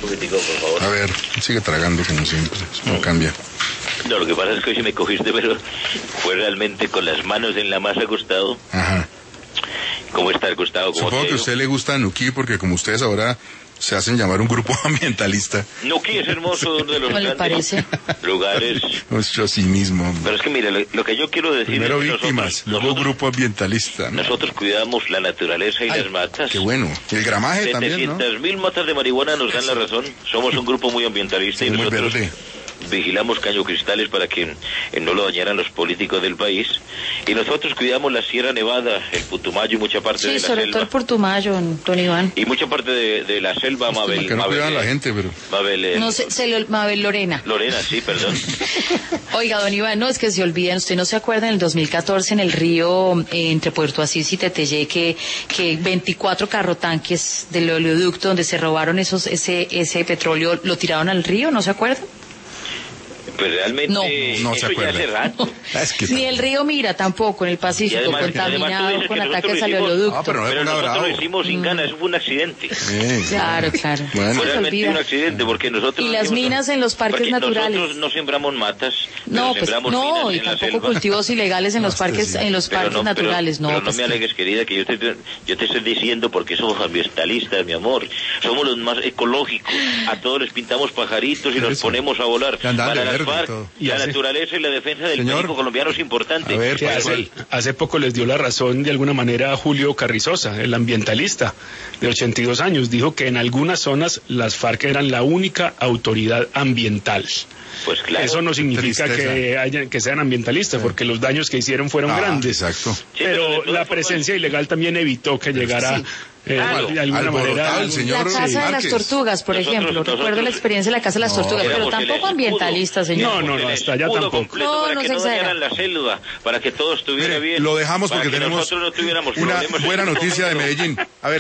poquitico, por favor. A ver, sigue tragando como siempre, eso no cambia. No, lo que pasa es que hoy sí me cogiste, pero fue realmente con las manos en la masa, Gustavo. Ajá. ¿Cómo está, Gustavo? Supongo que a usted le gusta Nuquí porque como ustedes ahora se hacen llamar un grupo ambientalista. Nuquí es hermoso, uno de los ¿Cómo le parece? lugares. Nuestro cinismo. Pero es que mira, lo que yo quiero decir Primero es que víctimas, luego grupo ambientalista, ¿no? Nosotros cuidamos la naturaleza y las matas. Qué bueno. Y el gramaje también, ¿no? 700.000 matas de marihuana nos dan la razón. Somos un grupo muy ambientalista y muy nosotros verde. vigilamos Caño Cristales para que no lo dañaran los políticos del país. Y nosotros cuidamos la Sierra Nevada, el Putumayo y mucha parte de la sobre selva. todo el Putumayo, don Iván. Y mucha parte de la selva, Mabel. Que no cuidan a la gente, pero... Mabel, No sé, Mabel Lorena. Lorena, sí, perdón. Oiga, don Iván, no, es que se olvidan, usted no se acuerda en el 2014 en el río entre Puerto Asís y Teteyé que 24 carrotanques del oleoducto donde se robaron ese petróleo lo tiraron al río, ¿no se acuerda? Pues realmente no eso se acuerda. ya hace rato. Es que Ni el río Mira tampoco, en el Pacífico, Y además tú contaminado dices con que nosotros ataques al lo hicimos- oleoducto. pero no es Pero una nosotros bravo. lo hicimos sin ganas, eso fue un accidente. Claro, claro. Bueno. Fue Se realmente olvida. un accidente porque nosotros... Y las hicimos- minas en los parques porque naturales. Nosotros no sembramos matas, No, pero pues sembramos no, minas y en la tampoco selva. cultivos ilegales en los No, parques, sí. en los Pero parques naturales, no. Pero no pues me alegues, querida, que yo te estoy diciendo porque somos ambientalistas, mi amor. Somos los más ecológicos. A todos les pintamos pajaritos y nos Eso. ponemos a volar. Y andan de Para las verde y FARC, todo. la naturaleza y la defensa del Señor. México colombiano es importante. A ver, Que ¿cuál? hace poco les dio la razón de alguna manera a Julio Carrizosa, el ambientalista de 82 años. Dijo que en algunas zonas las FARC eran la única autoridad ambiental. Pues claro. Eso no significa que sean ambientalistas, porque los daños que hicieron fueron grandes. Exacto. Sí, pero de Pero todas la formas- presencia ilegal también evitó que llegara de alguna alborotado manera. el señor La Casa de las Márquez. Tortugas, por Nosotros- ejemplo. Recuerdo nosotros- la experiencia de la Casa de las Tortugas, pero éramos el tampoco escudo. ambientalista, señor. No, El hasta allá escudo tampoco. completo No, para no que se no exagera. dañaran la selva, para que todo estuviera Mire, bien. lo dejamos para porque que tenemos nosotros no tuviéramos una problemas en buena este noticia de momento. Medellín. A ver.